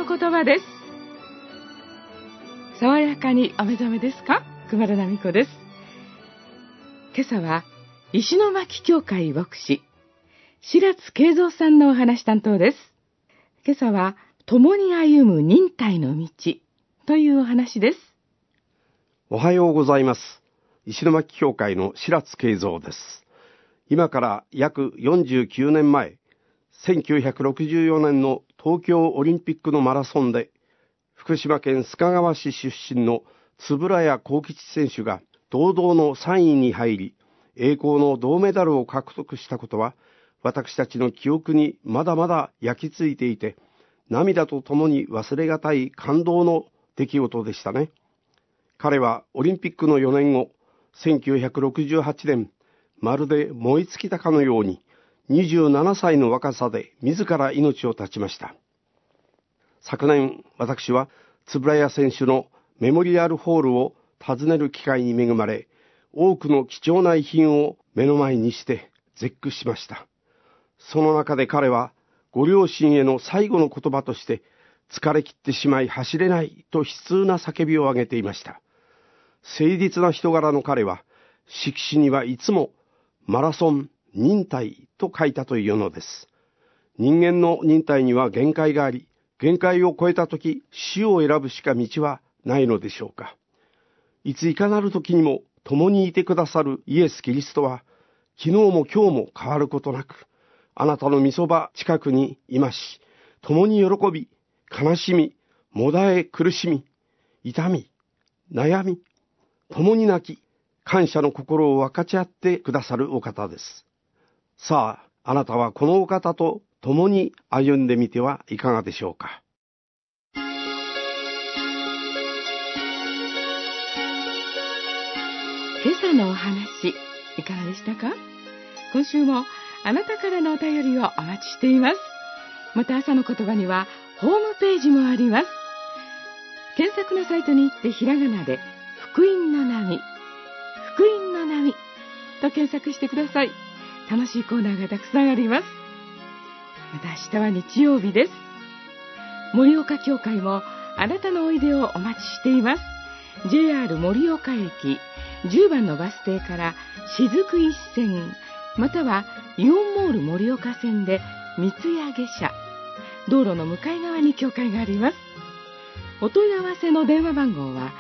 言葉です。爽やかにお目覚めですか？熊田奈美子です。今朝は石巻教会牧師白津慶三さんのお話担当です。今朝は共に歩む忍耐の道というお話です。 おはようございます。石巻教会の白津慶三です。今から約49年前、1964年の東京オリンピックのマラソンで、福島県須賀川市出身の円谷幸吉選手が堂々の3位に入り、栄光の銅メダルを獲得したことは、私たちの記憶にまだまだ焼き付いていて、涙とともに忘れがたい感動の出来事でしたね。彼はオリンピックの4年後、1968年、まるで燃え尽きたかのように、27歳の若さで自ら命を絶ちました。昨年、私は円谷選手のメモリアルホールを訪ねる機会に恵まれ、多くの貴重な遺品を目の前にして絶句しました。その中で彼は、ご両親への最後の言葉として、疲れ切ってしまい走れないと悲痛な叫びを上げていました。誠実な人柄の彼は、色紙にはいつもマラソン、忍耐と書いたというのです。人間の忍耐には限界があり、限界を超えたとき死を選ぶしか道はないのでしょうか。いついかなるときにも共にいてくださるイエス・キリストは、昨日も今日も変わることなく、あなたの御そば近くにいまし、共に喜び、悲しみ、もだえ苦しみ、痛み、悩み、共に泣き、感謝の心を分かち合ってくださるお方です。さあ、あなたはこのお方と共に歩んでみてはいかがでしょうか。 今朝のお話、いかがでしたか？今週もあなたからのお便りをお待ちしています。また朝の言葉にはホームページもあります。検索のサイトに行ってひらがなで福音の波、福音の波と検索してください。楽しいコーナーがたくさんあります。また明日は日曜日です。盛岡教会もあなたのおいでをお待ちしています。 JR 盛岡駅10番のバス停から雫一線、またはイオンモール盛岡線で三ツ谷下車、道路の向かい側に教会があります。お問い合わせの電話番号は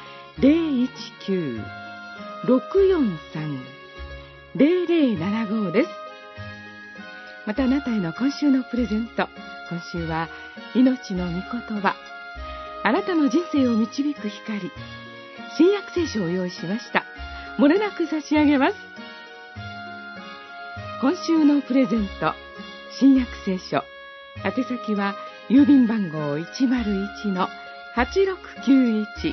019-643-0075 です。またあなたへの今週のプレゼント、今週は命の御言葉、あなたの人生を導く光、新約聖書を用意しました。漏れなく差し上げます。今週のプレゼント、新約聖書、宛先は郵便番号 101-8691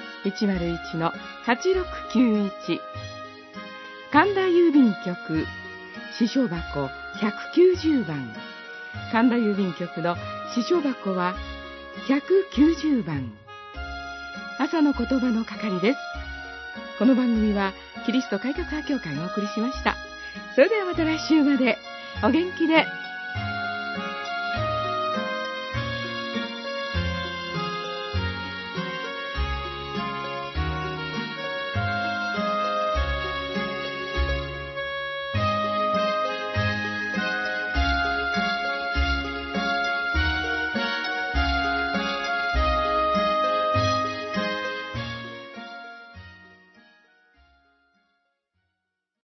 101-8691、神田郵便局支所箱190番、神田郵便局の支所箱は190番。朝の言葉の係です。この番組はキリスト改革派教会がお送りしました。それではまた来週までお元気で。